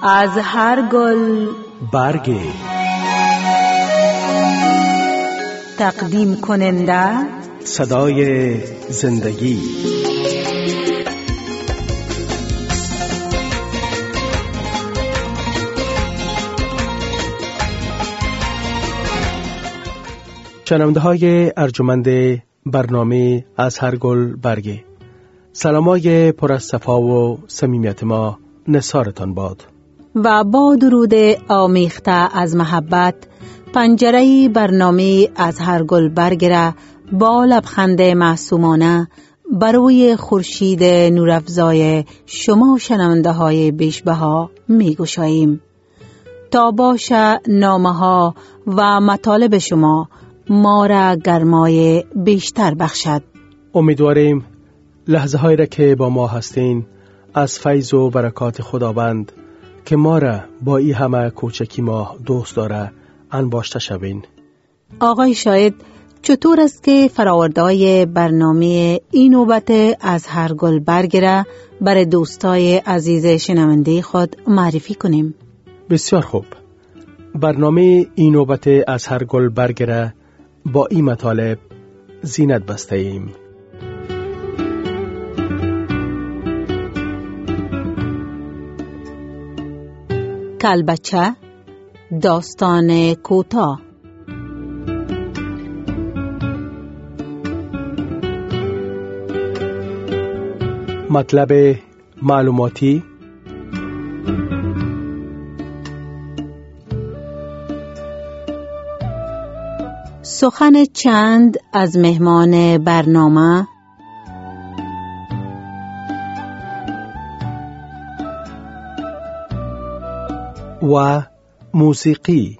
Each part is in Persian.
از هر گل برگی. تقدیم کننده صدای زندگی. شنونده های ارجمند برنامه از هر گل برگی، سلامای پر از صفا و صمیمیت ما نثارتان باد و با درود آمیخته از محبت پنجره برنامه از هر گل برگره با لبخند معصومانه بروی خورشید نورافزای شما شنونده های بیشبها می گشاییم تا باشه نامه ها و مطالب شما ما را گرمای بیشتر بخشد. امیدواریم لحظه هایی را که با ما هستین از فیض و برکات خداوند که ما را با این همه کوچکی ما دوست داره انباشته شوین. آقای شاید چطور است که فراوردهای برنامه این نوبت از هر گل برگره برای دوستای عزیز شنونده خود معرفی کنیم؟ بسیار خوب. برنامه این نوبت از هر گل برگره با این مطالب زینت بسته ایم. کلبچه داستان کوتاه. مطلب معلوماتی. سخن چند از مهمان برنامه و موسیقی.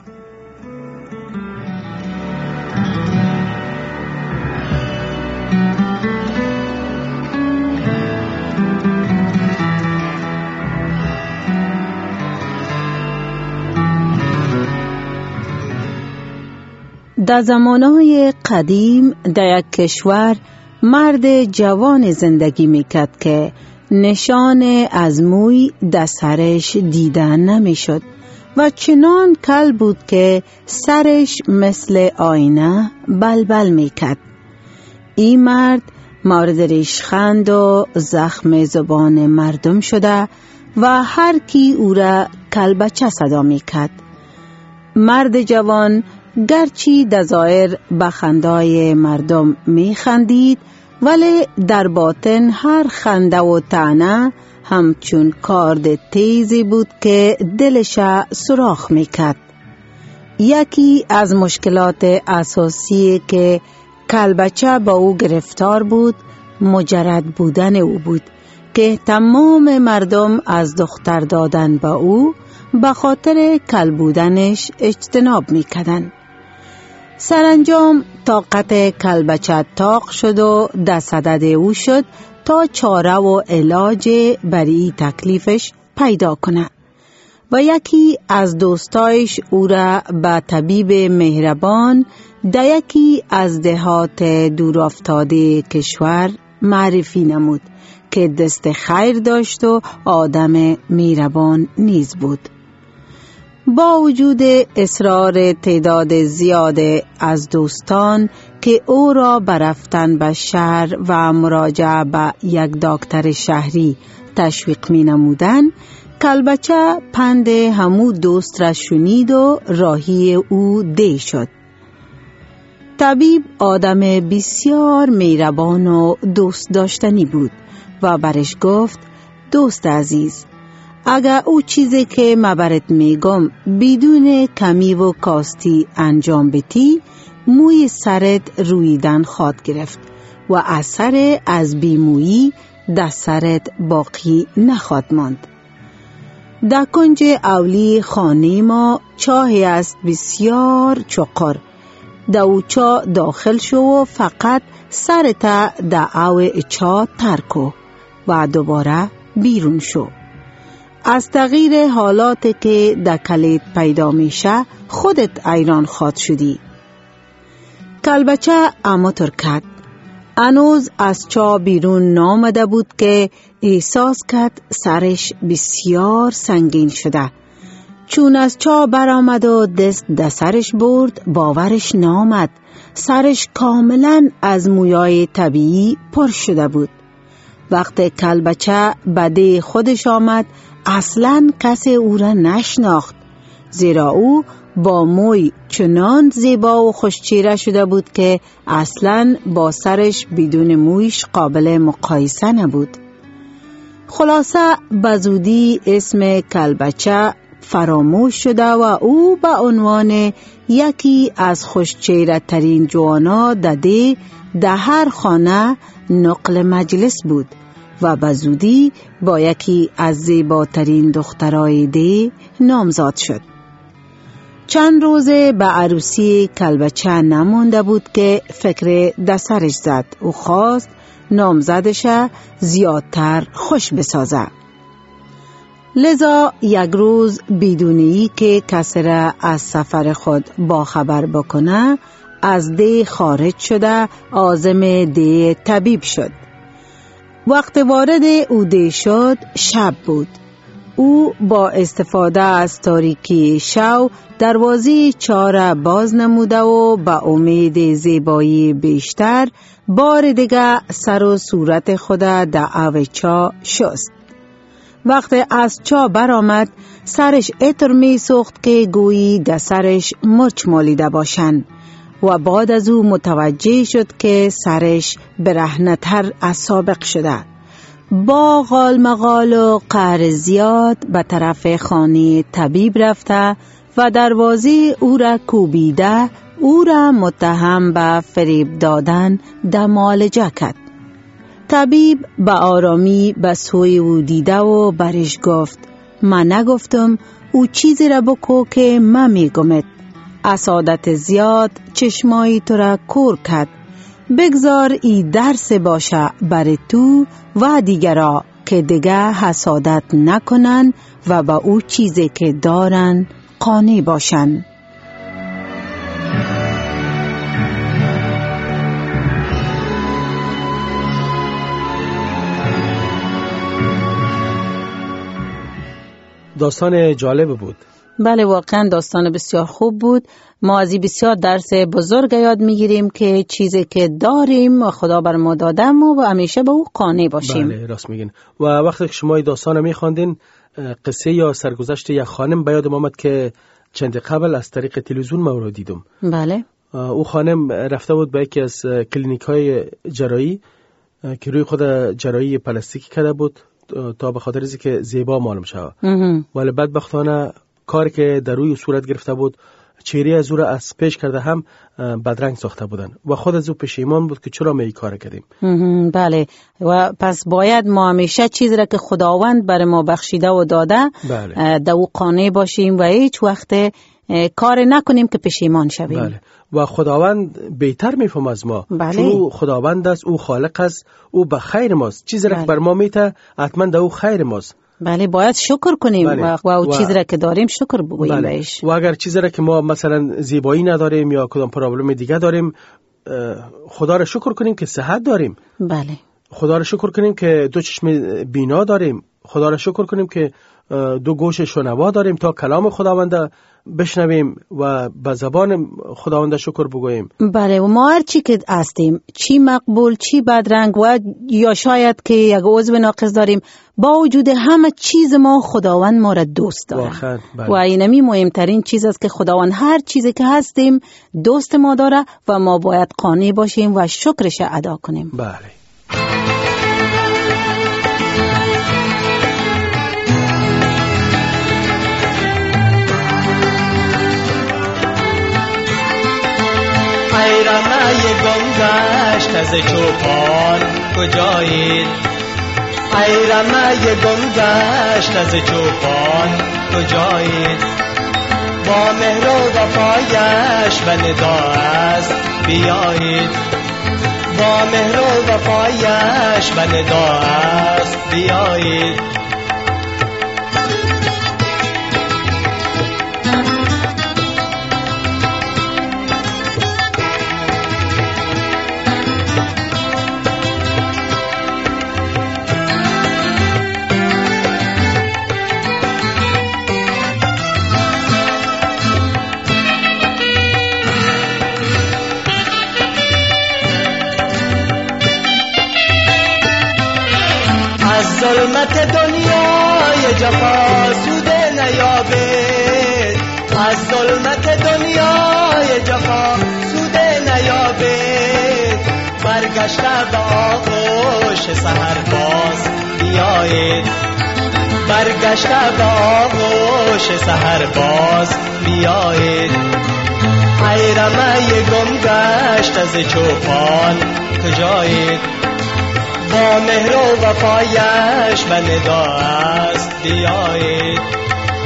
در زمانهای قدیم در یک کشور مرد جوان زندگی میکرد که نشان از موی در سرش دیده نمیشد و چنان کل بود که سرش مثل آینه بلبل میکرد. این مرد مورد ریشخند و زخم زبان مردم شده و هر کی او را کلبچه صدا میکرد. مرد جوان گرچه در ظاهر به خندای مردم میخندید ولی در باطن هر خنده و طعنه همچون کارد تیزی بود که دلش سوراخ میکرد. یکی از مشکلات اساسی که کلبچه با او گرفتار بود مجرد بودن او بود که تمام مردم از دختر دادن با او به خاطر کل بودنش اجتناب میکردند. سرانجام طاقت کلبچه طاق شد و در صدد او شد تا چاره و علاج برای تکلیفش پیدا کنه و یکی از دوستایش او را به طبیب مهربان در یکی از دهات دورافتاده کشور معرفی نمود که دست خیر داشت و آدم مهربان نیز بود. با وجود اصرار تعداد زیاد از دوستان که او را برفتن به شهر و مراجعه به یک دکتر شهری تشویق می نمودن، کلبچه پند همو دوست را شنید و راهی او دی شد. طبیب آدم بسیار مهربان و دوست داشتنی بود و برش گفت: دوست عزیز، اگر او چیزی که من برات میگم بدون کمی و کاستی انجام بدی، موی سرت رویدن خواد گرفت و اثر از بیمویی در سرت باقی نخواد ماند. در کنج اولی خانه ما چاهی است بسیار چقر. در او چاه داخل شو و فقط سرت در او چاه ترکو و دوباره بیرون شو. از تغییر حالات که در کلید پیدا میشه خودت ایران خواد شدی. کلبچه اماتر کرد. هنوز از چاه بیرون نامده بود که احساس کرد سرش بسیار سنگین شده. چون از چاه برآمد و دست در سرش برد، باورش نآمد. سرش کاملا از مویای طبیعی پر شده بود. وقتی کلبچه به ده خودش آمد، اصلاً کسی او را نشناخت، زیرا او با موی چنان زیبا و خوشچهره شده بود که اصلاً با سرش بدون مویش قابل مقایسه نبود. خلاصه به زودی اسم کلبچه فراموش شده و او به عنوان یکی از خوشچهره ترین جوانا در هر خانه نقل مجلس بود و به زودی با یکی از زیباترین دخترای ده نامزاد شد. چند روزه به عروسی کلبچه نمونده بود که فکر در سرش زد و خواست نامزدش زیادتر خوش بسازه. لذا یک روز بدونی که کسی را از سفر خود باخبر بکنه، از ده خارج شده عازم ده طبیب شد. وقت وارد او ده شد شب بود. او با استفاده از تاریکی شب دروازه چاه را باز نموده و به امید زیبایی بیشتر بار دیگه سر و صورت خود در آب چاه شست. وقتی از چاه برآمد، سرش عطر می سوخت که گویی در سرش مرچ مالیده باشند و بعد از او متوجه شد که سرش برهنه‌تر از سابق شده. با غال مغال و قهر زیاد به طرف خانه طبیب رفته و دروازه او را کوبیده، او را متهم به فریب دادن در معالجه کرد. طبیب به آرامی به سوی او دیده و برش گفت: من نگفتم او چیزی را بکو که من میگمت. اسادت زیاد چشمای تو را کور کرد. بگذار ای درس باشه بر تو و دیگرا که دیگه حسادت نکنن و با او چیزی که دارن قانع باشن. داستان جالب بود. بله، واقعا داستان بسیار خوب بود. ما از این بسیار درس بزرگ یاد میگیریم که چیزی که داریم خدا بر ما داده و همیشه به او قانع باشیم. بله، راست میگین. و وقتی که شما این داستان رو میخواندین، قصه یا سرگذشت یک خانم به یادم آمد که چند قبل از طریق تلویزیون ما رو دیدم. بله. او خانم رفته بود به یکی از کلینیک‌های جراحی که روی خود جراحی پلاستیکی کرده بود تا به خاطر اینکه زیبا معلوم شود. ولی بدبختانه کاری که در روی صورت گرفته بود، چهره از او را از پیش کرده هم بدرنگ ساخته بودن و خود از او پشیمان بود که چرا ما این کار کردیم. بله، و پس باید ما همیشه چیزی را که خداوند بر ما بخشیده و داده در او قانع باشیم و هیچ وقت کار نکنیم که پشیمان شویم. بله. و خداوند بهتر میفهم از ما. بله. چون خداوند است، او خالق است، او به خیر ماست. چیزی را که بر ما میته حتما در او خیر ماست. بله، باید شکر کنیم. بله. و چیزی را که داریم شکر بگوییم بهش. و اگر چیزی را که ما مثلا زیبایی نداریم یا کدام پرابلم دیگه داریم، خدا را شکر کنیم که صحت داریم. بله. خدا را شکر کنیم که دو چشم بینا داریم. خدا را شکر کنیم که دو گوش شنوا داریم تا کلام خداوند بشنویم و به زبان خداوند شکر بگوییم. بله، و ما هر چی که هستیم، چی مقبول چی بدرنگ و یا شاید که یک عضو ناقص داریم، با وجود همه چیز ما خداوند ما را دوست داره. بله. و اینمی مهمترین چیز است که خداوند هر چیزی که هستیم دوست ما داره و ما باید قانع باشیم و شکرش ادا کنیم. بله. ای رمه گمگشت از چوپان کجایید؟ ای رمه گمگشت از چوپان کجایید؟ با مهر و وفایش به ندا است بیایید. با مهر و وفایش به ندا است بیایید. ظلمت دنیای جفا سود نیابید، از ظلمت دنیای جفا سود نیابید. برگشته به آغوش سحر باز بیایید، برگشته به آغوش سحر باز بیایید. ای رمه گم گشت از چوپان کجایید، با مهر و وفایش به ندا است بیایید.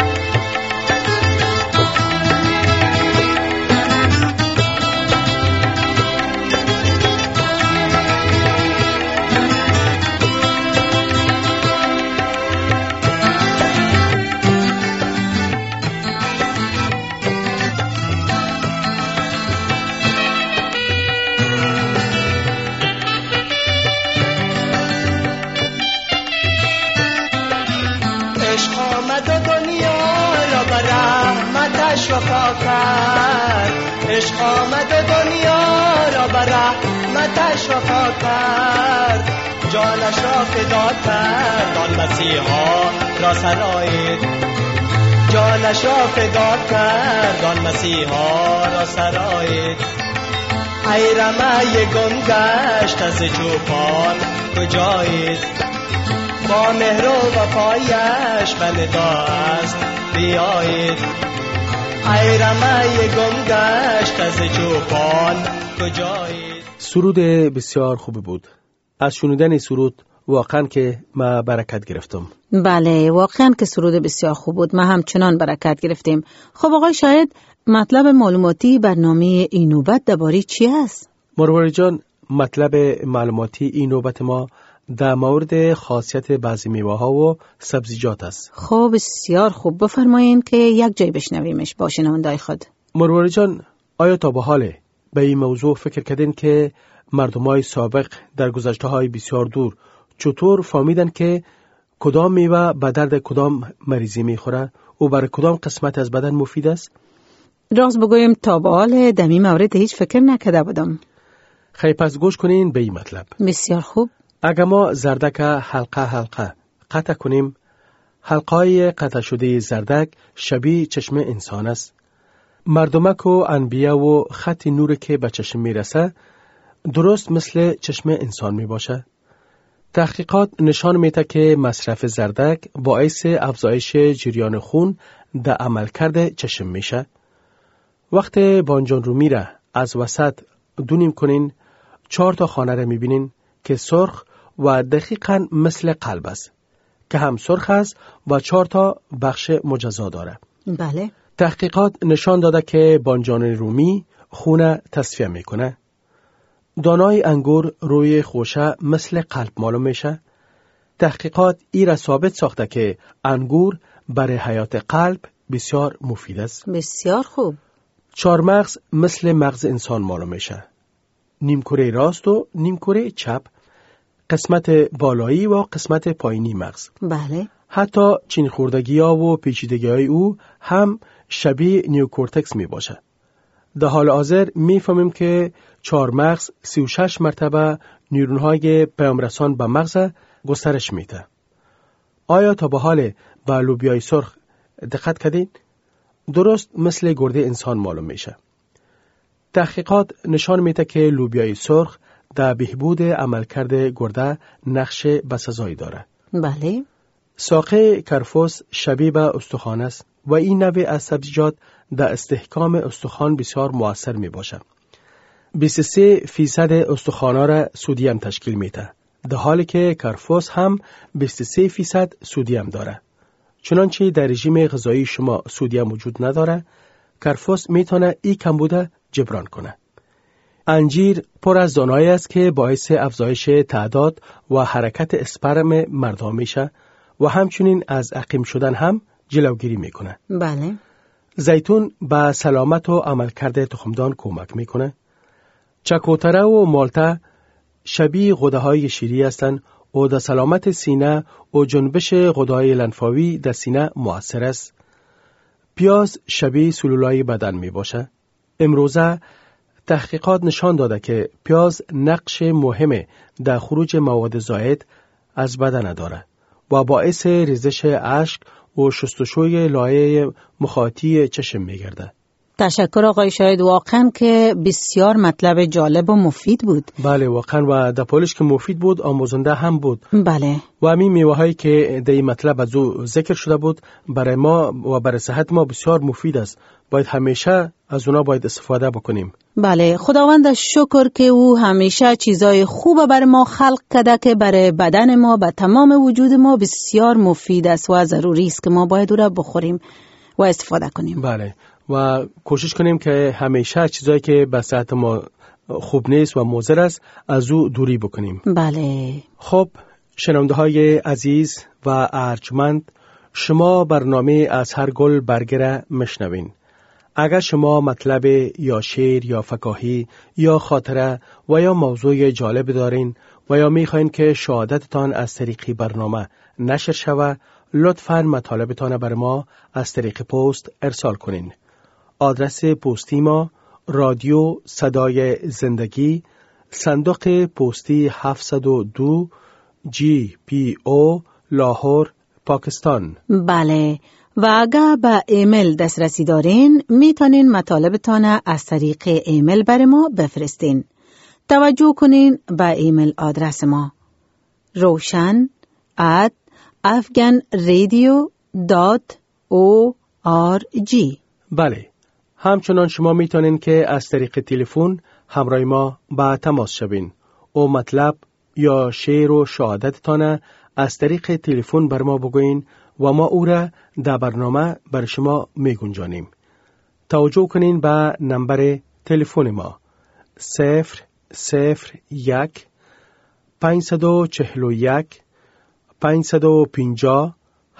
وفا کرد، عشق آمد و دنیا را بر رحمتش وفا کرد. جانش را فدا کرد آن مسیحا را سرایید، جانش را فدا کرد آن مسیحا را سرایید. ای رمه گم گشت از چوپان کجایید، با مهر و وفایش به ندا است بیایید. ای رمه گم گشت از چوپان کجایید. سرود بسیار خوب بود. از شنیدن سرود واقعا که ما برکت گرفتم. بله واقعا که سرود بسیار خوب بود، ما همچنان برکت گرفتیم. خب آقای شاهد، مطلب معلوماتی برنامه این نوبت درباره چی است؟ مرواری جان، مطلب معلوماتی این نوبت ما در مورد خاصیت بعضی میوه ها و سبزیجات است. خب بسیار خوب، بفرمایید که یک جای بشنویمش با شنونده‌های خود. مرواری جان، آیا تا به حال به این موضوع فکر کردین که مردمای سابق در گذشته‌های بسیار دور چطور فهمیدن که کدام میوه به درد کدام مریضی میخوره و برای کدام قسمت از بدن مفید است؟ راست بگویم تا به حال در این مورد هیچ فکر نکرده بودم. خیلی پس گوش کنین به این مطلب. بسیار خوب. اگر ما زردک حلقه قطع کنیم، حلقه‌های قطع شده زردک شبیه چشم انسان است. مردمک و انبیا و خط نور که به چشم میرسه درست مثل چشم انسان می باشه. تحقیقات نشان میده که مصرف زردک باعث افزایش جریان خون در عملکرد چشم میشه. وقتی بانجان رو میره از وسط دونیم کنین 4 تا خانه رو میبینین که سرخ و دقیقاً مثل قلب است که هم سرخ است و 4 تا بخش مجزا داره. بله. تحقیقات نشان داده که بانجان رومی خون تصفیه میکنه. دانای انگور روی خوشه مثل قلب معلوم میشه. تحقیقات ای را ثابت ساخته که انگور برای حیات قلب بسیار مفید است. بسیار خوب. 4 مغز مثل مغز انسان معلوم میشه. نیمکره راست و نیمکره چپ، قسمت بالایی و قسمت پایینی مغز. بله. حتی چین خوردگی‌ها و پیچیدگی‌های او هم شبیه نیوکورتکس می باشه. در حال حاضر می فهمیم که 4 مغز 36 مرتبه نیورون‌های پیامرسان به مغز گسترش میده. آیا تا به حال به لوبیای سرخ دقت کردین؟ درست مثل گرده انسان معلوم میشه. تحقیقات نشان میده که لوبیای سرخ در بهبود عملکرد گرده نقش بسزایی داره. بله. ساقه کرفس شبیه به استخوان است و این نوع از سبزیجات در استحکام استخوان بسیار مؤثر می باشه. 23% استخوان‌ها را سودیم تشکیل میده، در حالی که کرفس هم 23% سودیم داره. چنانچه در رژیم غذایی شما سودیم وجود نداره، کرفس میتونه این کمبود جبران کنه. انجیر پر از دانه‌ای است که باعث افزایش تعداد و حرکت اسپرم مردها میشه و همچنین از عقیم شدن هم جلوگیری میکنه. بله. زیتون به سلامت و عملکرد تخمدان کمک میکنه. چکوتره و مالته شبیه غده‌های شیری هستند و در سلامت سینه و جنبش غده‌های لنفاوی در سینه مؤثر است. پیاز شبیه سلولای بدن می باشه. امروزه تحقیقات نشان داده که پیاز نقش مهم در خروج مواد زائد از بدن داره و باعث ریزش اشک و شستشوی لایه مخاطی چشم می‌گردد. تشکر آقای شاهد، واقعا که بسیار مطلب جالب و مفید بود. بله واقعا، و در پولش که مفید بود آموزنده هم بود. بله. و همین میوه هایی که در این مطلب از او ذکر شده بود برای ما و برای صحت ما بسیار مفید است. باید همیشه از اونا باید استفاده بکنیم. بله، خداوند شکر که او همیشه چیزای خوب برای ما خلق کرده که برای بدن ما به تمام وجود ما بسیار مفید است و ضروری است که ما باید او را بخوریم و استفاده کنیم. بله، و کوشش کنیم که همیشه چیزایی که به صحت ما خوب نیست و مضر است از او دوری بکنیم. بله. خب شنونده های عزیز و ارجمند، شما برنامه از هر گل برگه را مشنوین. اگر شما مطلب یا شعر یا فکاهی یا خاطره و یا موضوع جالب دارین و یا میخواین که شهادتتان از طریق برنامه نشر شود، لطفاً مطالبتان بر ما از طریق پست ارسال کنین. آدرس پستی ما رادیو صدای زندگی، صندوق پستی 702 GPO لاهور، پاکستان. بله، و اگر به ایمیل دسترسی دارین میتونین مطالبتان از طریق ایمیل بر ما بفرستین. توجه کنین به ایمیل آدرس ما roshan@afghanradio.org. بله، همچنان شما میتونین که از طریق تلفن همراه ما با تماس شوین و مطلب یا شعر و شهادتتان از طریق تلفن بر ما بگوین و ما او را در برنامه بر شما میگنجانیم. توجه کنین به نمبر تلفن ما 001 541 550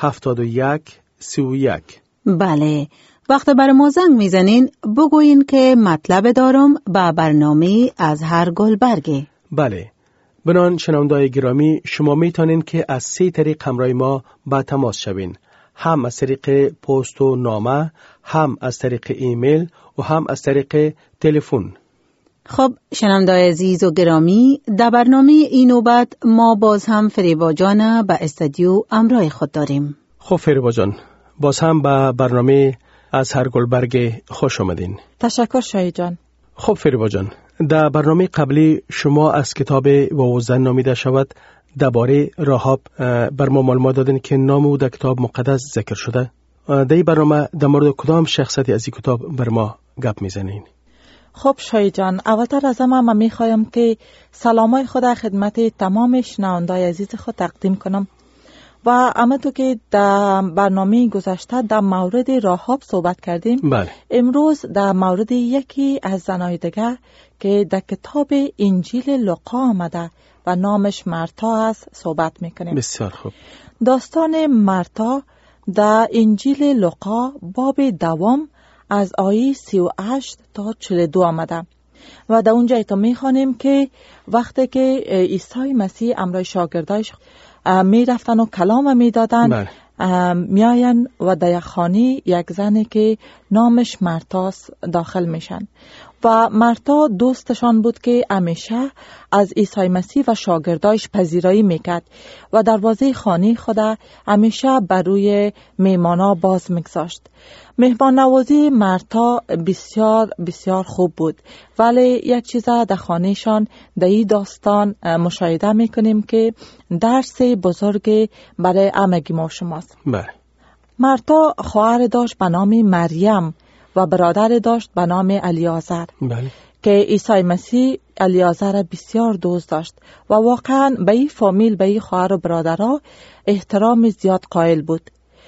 71 31. بله، وقت بر ما زنگ میزنین بگوین که مطلب دارم به برنامه از هر گل برگه. بله، بنان شنونده‌های گرامی، شما میتونین که از 3 طریق همراه ما با تماس شوین. هم از طریق پست و نامه، هم از طریق ایمیل و هم از طریق تلفن. خب شنونده‌های عزیز و گرامی، در برنامه این نوبت ما باز هم فریبا جان به استودیو همراه خود داریم. خب فریبا جان، باز هم به برنامه از هر گل برگ خوش آمدین. تشکر شاهی جان. خب فریبا جان، در برنامه قبلی شما از کتاب وعوزن نامیده شود درباره راهاب بر ما معلومات دادین که نام او در کتاب مقدس ذکر شده. در این برنامه در مورد کدام شخصیت از این کتاب بر ما گپ میزنین؟ خب شاهی جان، اولتر از همه من میخوایم که سلامای خود خدمت تمام شنونده‌های عزیز خود تقدیم کنم و همونطور که در برنامه گذشته در مورد راهاب صحبت کردیم. بله. امروز در مورد یکی از زنای دیگر که در کتاب انجیل لوقا آمده و نامش مرتا است صحبت میکنیم. بسیار خوب. داستان مرتا در انجیل لوقا باب دوم از آیه 38 تا 42 آمده و در اونجا ایتا میخوانیم که وقتی که عیسی مسیح امرای شاگردایش می رفتن و کلام می دادن، میاین و در خانه یک زنی که نامش مرتاست داخل میشن و مرتا دوستشان بود که همیشه از عیسی مسیح و شاگردایش پذیرایی میکرد و دروازه خانه خود همیشه بر روی میمانا باز میگذاشت. مهمان نوازی مرتا بسیار بسیار خوب بود، ولی یک چیز در خانهشان در این داستان مشاهده میکنیم که درس بزرگ برای همگی ما شماست. بله. مرتا خواهر داشت به نام مریم و برادر داشت به نام الیعازر. بله. که عیسی مسیح الیعازر بسیار دوست داشت و واقعا به این فامیل، به این خواهر و برادرها احترام زیاد قائل بود.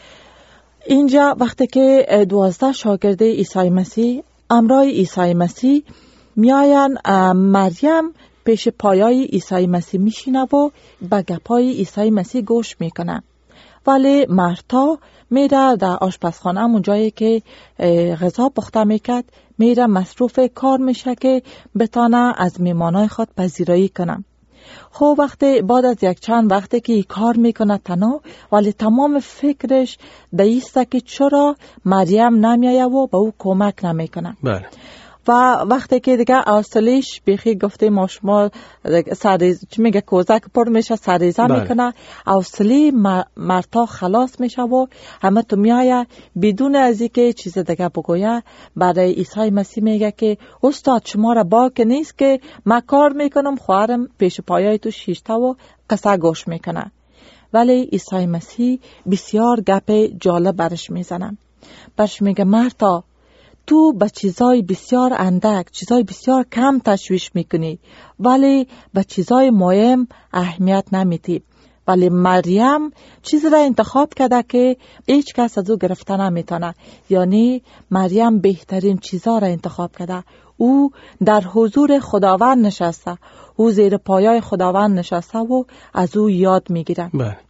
اینجا وقتی که 12 شاگرد عیسی مسیح امرای عیسی مسیح میاین، مریم پیش پایای عیسی مسیح میشینه و به گپای عیسی مسیح گوش میکنه، ولی مرتا میره در آشپزخانه، همون جایی که غذا پخته میکرد، میره مصروف کار میشه که بتانه از میمانای خود پذیرایی کنه. خب وقتی بعد از یک چند وقتی که کار میکنه تنها، ولی تمام فکرش در ایسته که چرا مریم نمیایه و به او کمک نمیکنه. بله. و وقتی که دیگه حوصله‌اش بیخی گفته ما شما سرریز چی میگه کوزک پر میشه سرریزه میکنه، حوصله مرتا خلاص میشه و همه تو میایه بدون از اینکه چیز دیگه بگویه برای عیسی مسیح میگه که استاد شما را باک نیست که من کار میکنم خواهرم پیش پایای تو شیشته و قصه گوش میکنه. ولی عیسی مسیح بسیار گپ جالب برش میزنه. برش میگه مرتا تو به چیزای بسیار اندک، چیزای بسیار کم تشویش میکنی ولی به چیزای مهم اهمیت نمیدی. ولی مریم چیز را انتخاب کرده که هیچ کس از او گرفته نمیتونه. یعنی مریم بهترین چیزا را انتخاب کرده. او در حضور خداوند نشسته، او زیر پایای خداوند نشسته و از او یاد میگیره.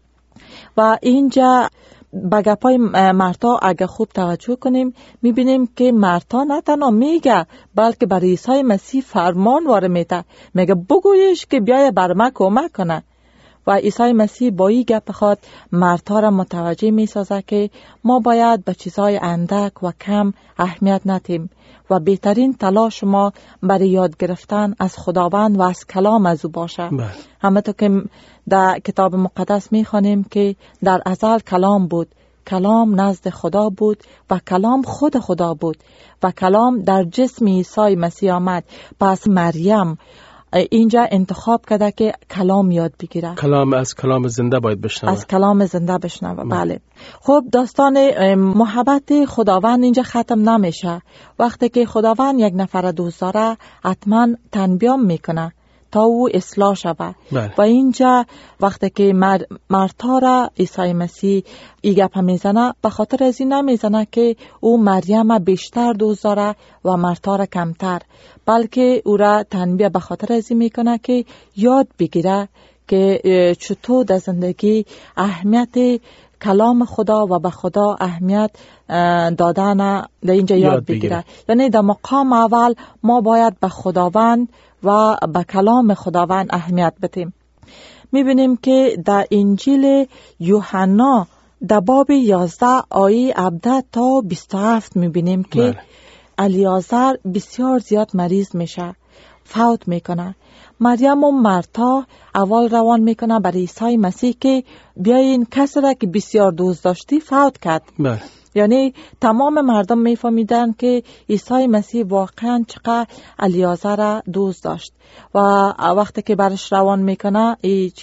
و اینجا به گپای مرتا اگه خوب توجه کنیم میبینیم که مرتا نه تنها میگه بلکه برای عیسی مسیح فرمان وارد میده، میگه بگویش که بیای بر من کمک کنه. و عیسی مسیح با این گپ خود مرتا را متوجه میسازه که ما باید به چیزهای اندک و کم اهمیت ندیم و بهترین تلاش ما برای یاد گرفتن از خداوند و از کلام از او باشه. همونطور که در کتاب مقدس میخوانیم که در ازل کلام بود، کلام نزد خدا بود و کلام خود خدا بود و کلام در جسم عیسی مسیح آمد. پس مریم اینجا انتخاب کرده که کلام یاد بگیره. کلام از کلام زنده باید بشنوه. از کلام زنده بشنوه. بله. خب داستان محبت خداوند اینجا ختم نمیشه. وقتی که خداوند یک نفر دوست داره حتما تنبیه میکنه تا او اصلاح شود. و اینجا وقتی که مرتا را عیسی مسیح این گپ میزنه به خاطر از این نمیزنه که او مریم بیشتر دوست داره و مرتا را کمتر، بلکه او را تنبیه به خاطر از این میکنه که یاد بگیره که چطور در زندگی اهمیت کلام خدا و به خدا اهمیت دادن در اینجا یاد بگیره. یعنی در مقام اول ما باید به خداوند و به کلام خداوند اهمیت بدیم. میبینیم که در انجیل یوحنا در باب 11 آیه 17 تا 27 میبینیم که الیعازر بسیار زیاد مریض میشه، فوت میکنه. مریم و مرتا اول روان میکنه برای عیسی مسیح که بیاین کسی را که بسیار دوست داشتی فوت کرد. یعنی تمام مردم میفهمیدن که عیسی مسیح واقعا چقدر الیعازر را دوست داشت و وقتی که برش روان میکنه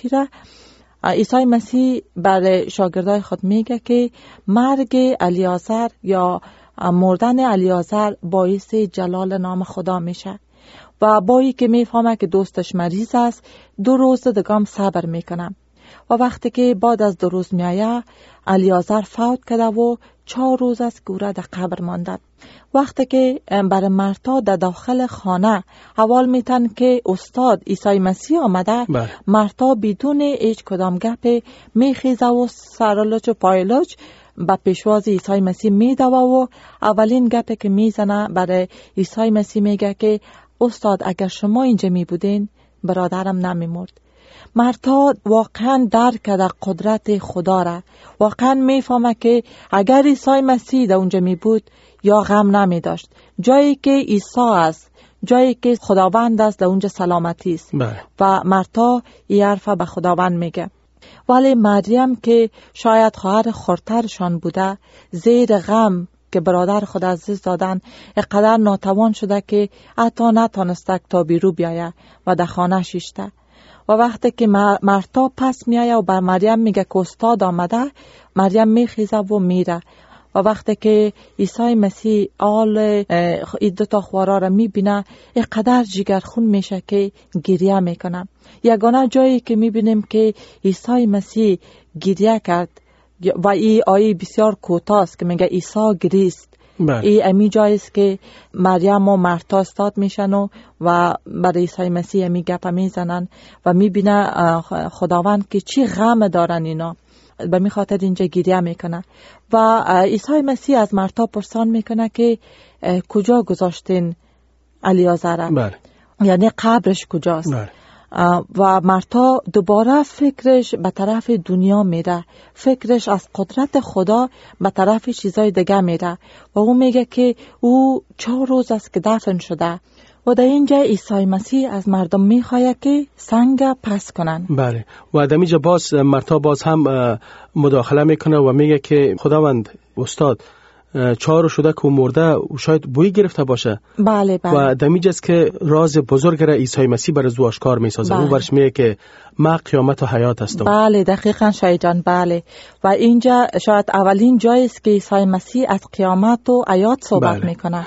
عیسی مسیح برای شاگردای خود میگه که مرگ الیعازر یا مردن الیعازر باعث جلال نام خدا میشه و با این که میفهمه که دوستش مریض است 2 روز دگام صبر میکنه و وقتی که بعد از 2 روز میایه الیعازر فوت کرده و 4 روز است که او را در قبر مانده. وقتی که برای مرتا در داخل خانه اول میتن که استاد عیسی مسیح آمده، مرتا بدون هیچ کدام گپ میخیزه و سرلوچ و پایلوچ به پیشواز عیسی مسیح میدوه و اولین گپ که میزنه برای عیسی مسیح میگه که استاد اگر شما اینجا می بودین برادرم نمیمرد. مرتا واقعا درک کرده قدرت خدا را، واقعا میفهمه که اگر عیسی مسیح در اونجا می بود یا غم نمی داشت. جایی که عیسی است، جایی که خداوند است، در اونجا سلامتی است. و مرتا این حرف به خداوند میگه. ولی مریم که شاید خواهر خردترشان بوده زیر غم که برادر خود عزیز دادن اقدر ناتوان شده که حتی نتانسته تا بیرو بیایه و در خانه شیشته. و وقتی که مرتا پس میایه و بر مریم میگه که استاد آمده، مریم میخیزه و میره. و وقتی که عیسی مسیح آل این 2 خوارا را میبینه اقدر جگرخون میشه که گریه میکنه. یگانه جایی که میبینیم که عیسی مسیح گریه کرد و این آیه بسیار کوتاه است که میگه عیسی گریست. این امی جایی است که مریم و مرتا استاد میشن و برای عیسی مسیح امی گپ میزنن و میبینه خداوند که چی غم دارن اینا، به می خاطر اینجا گریه میکنه. و عیسی مسیح از مرتا پرسان میکنه که کجا گذاشتین الیعازر؟ یعنی قبرش کجاست؟ و مرتا دوباره فکرش به طرف دنیا میره، فکرش از قدرت خدا به طرف چیزای دیگه میره و او میگه که او 4 روز است که دفن شده و در اینجا عیسی مسیح از مردم میخواد که سنگ پس کنن. بله، و در اینجا باز مرتا باز هم مداخله میکنه و میگه که خداوند استاد 4 روز شده که مرده و شاید بوی گرفته باشه. بله بله. و در اینجاست که راز بزرگ را عیسی مسیح برای او آشکار میسازه. بله. او برش میگه که من قیامت و حیات هستم. بله دقیقاً شاید جان. بله، و اینجا شاید اولین جایی است که عیسی مسیح از قیامت و حیات صحبت بله. میکنه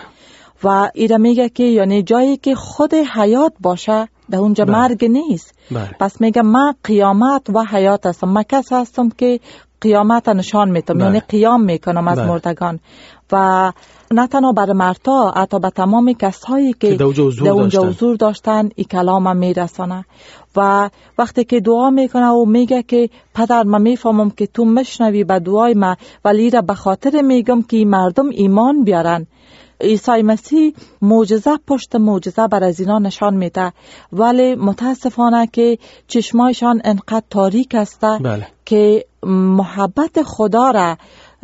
و ایره میگه که یعنی جایی که خود حیات باشه در اونجا بله. مرگ نیست. بله. پس میگه من قیامت و حیات هستم، من کس هستم که قیامت نشان میتم. بله. یعنی قیام میکنم از بله. مردگان. و نه تنها بر مرتا، حتی به تمام کسایی که در اونجا حضور داشتن این کلام میرسانه. و وقتی که دعا میکنه و میگه که پدر من میفهمم که تو مشنوی به دعای من، ولی را به خاطر میگم که مردم ایمان بیارن. عیسی مسیح معجزه پشت معجزه بر از اینا نشان میده، ولی متاسفانه که چشمایشان انقدر تاریک است. بله. که محبت خدا را،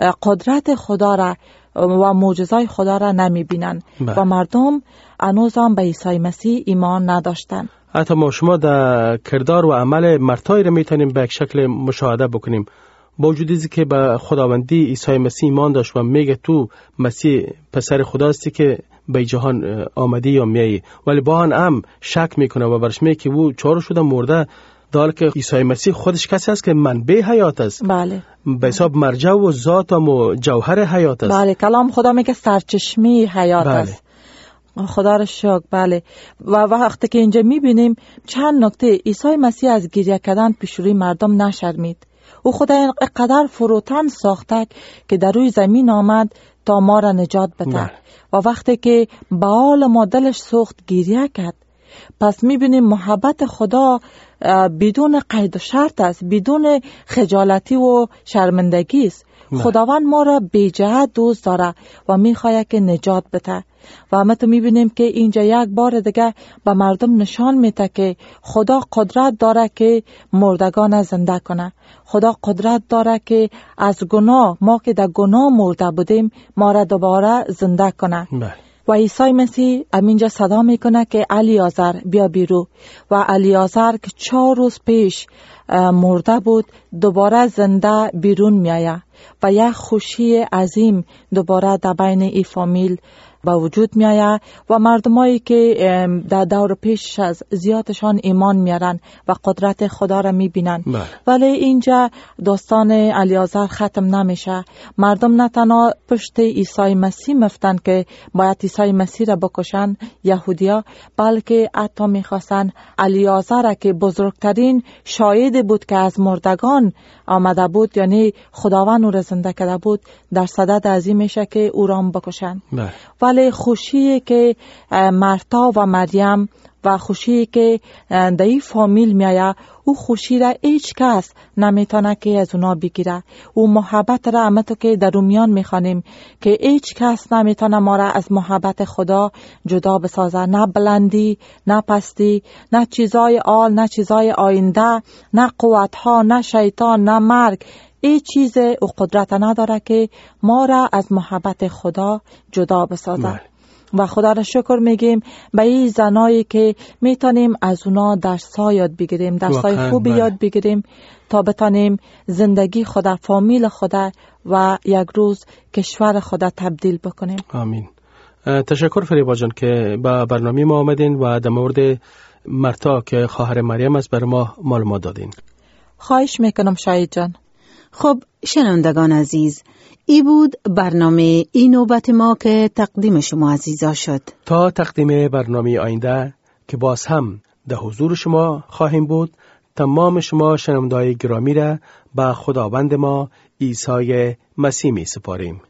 قدرت خدا را و معجزای خدا را نمیبینن. بله. و مردم هنوز هم به عیسی مسیح ایمان نداشتن. حتی ما شما در کردار و عمل مرتای را میتونیم به یک شکل مشاهده بکنیم. با وجود اینکه که به خداوندی عیسی مسیح ایمان داشت و میگه تو مسیح پسر خداستی که به جهان آمدی یا میایی، ولی با آن هم شک میکنه و برش میگه که او 4 شده مرده، در حالی که عیسی مسیح خودش کسی است که منبع حیات است. بله. به حساب مرجع و ذات و جوهر حیات است. بله، کلام خدا میگه سرچشمه حیات بله. است. خدا را شکر. بله. و وقتی که اینجا میبینیم چند نکته، عیسی مسیح از گریه کردن پیش روی مردم نشرمید. او خدا اینقدر فروتن ساخته که در روی زمین آمد تا ما را نجات بده. بله. و وقتی که به حال ما دلش سوخت گریه کرد. پس میبینیم محبت خدا بدون قید و شرط است، بدون خجالتی و شرمندگی است. خداوند ما را بی جهت دوست داره و میخواد که نجات بده. و ما تو میبینیم که اینجا یک بار دیگه به مردم نشان میده که خدا قدرت داره که مردگان زنده کنه. خدا قدرت داره که از گناه، ما که در گناه مرده بودیم، ما را دوباره زنده کنه. بله. و عیسی مسیح همینجا صدا میکنه که الیعازر بیا بیرون. و الیعازر که 4 روز پیش مرده بود دوباره زنده بیرون میآید و یک خوشی عظیم دوباره در بین این فامیل به وجود می آید و مردمایی که در دور پیش از زیادشان ایمان میارن و قدرت خدا را می بینن. ولی اینجا داستان الیعازر ختم نمیشه. مردم نه تنها پشت عیسی مسیح مفتن که باید عیسی مسیح را بکشن یهودیا، بلکه حتی میخواستن الیعازر را که بزرگترین شاهد بود که از مردگان آمده بود، یعنی خداوند او را زنده کرده بود، در صدد عظیمشه که او را بکشن. ولی خوشی که مرتا و مریم و خوشی که در این فامیل میآید، او خوشی را هیچ کس نمیتونه که از اونا بگیره. او محبت را همتو که در رومیان میخوانیم که هیچ کس نمیتونه ما را از محبت خدا جدا بسازه. نه بلندی، نه پستی، نه چیزای آل، نه چیزای آینده، نه قوتها، نه شیطان، نه مرگ. این چیز او قدرت نداره که ما را از محبت خدا جدا بسازه. و خدا را شکر میگیم به این زنایی که میتونیم از اونا درس‌ها یاد بگیریم، درس‌های خوب یاد بگیریم تا بتونیم زندگی خدا، فامیل خدا و یک روز کشور خدا تبدیل بکنیم. آمین. تشکر فریبا جان که با برنامه ما آمدین و در مورد مرتا که خواهر مریم است بر ما معلومات دادین. خواهش میکنم شاهد جان. خب شنوندگان عزیز، ای بود برنامه این نوبت ما که تقدیم شما عزیزا شد. تا تقدیم برنامه آینده که باز هم در حضور شما خواهیم بود، تمام شما شنوندگان گرامی را به خداوند ما عیسی مسیح می سپاریم.